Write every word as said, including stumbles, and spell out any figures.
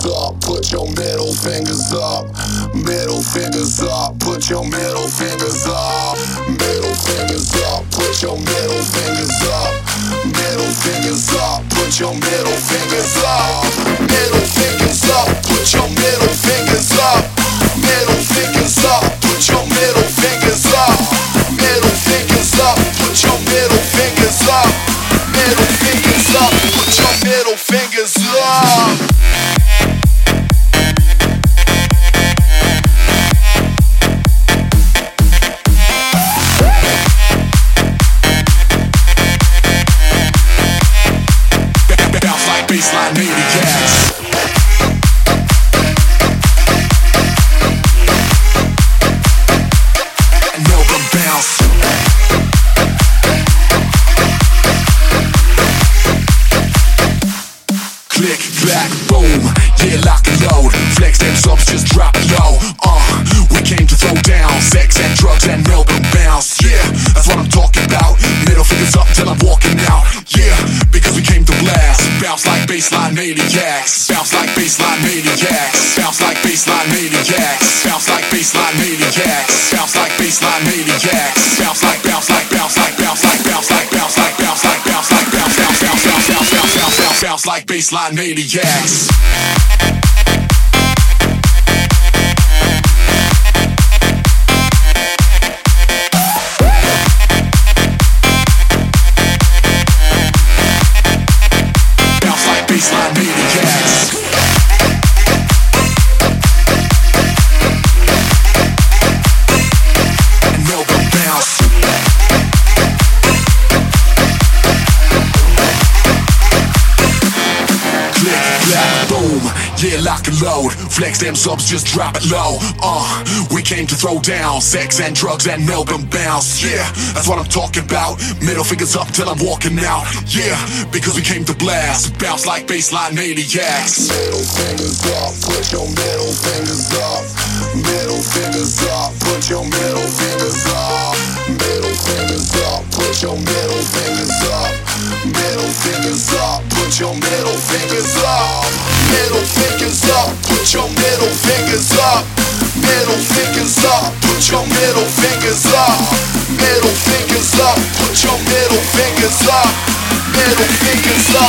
up, put your middle fingers up. Middle fingers up, put your middle fingers up. Middle fingers up, put your middle fingers up. Middle fingers up, put your middle fingers up. Middle fingers up, put your middle fingers up. Middle fingers up, put your middle fingers up. Middle fingers up, put your middle fingers up. Middle fingers up, put your middle fingers up. Baseline maniacs. And know them bounce. Click, clack, boom. Yeah, lock and load. Flex them subs, just drop it low. Uh, we came to throw down sex and drugs and milk and bounce. Yeah, that's what I'm talking about. Middle fingers up till I'm walking out. Yeah, because we came to blast. Bounce like baseline maniacs. Bounce like baseline maniacs. Bounce like baseline maniacs. Bounce like baseline maniacs. Bounce like baseline maniacs. Bounce like bounce like bounce like bounce like bounce like bounce like bounce like bounce like bounce bounce bounce bounce bounce bounce bounce bounce bounce like baseline maniacs. Baseline maniacs. And know them bounce. Click, clack, boom. Yeah, lock and load. Flex them subs, just drop it low. Uh, we came to throw down sex and drugs and milk and bounce. Yeah, that's what I'm talking about. Middle fingers up till I'm walking out. Yeah, because we came to blast. Bounce like baseline maniacs. Middle fingers up, put your middle fingers up. Middle fingers up, put your middle fingers up. Middle fingers up, put your middle fingers up. Middle fingers up, put your middle fingers up. Middle fingers up, put your middle fingers up. Middle fingers up, put your middle fingers up. Middle fingers up, put your middle fingers up. Middle fingers up.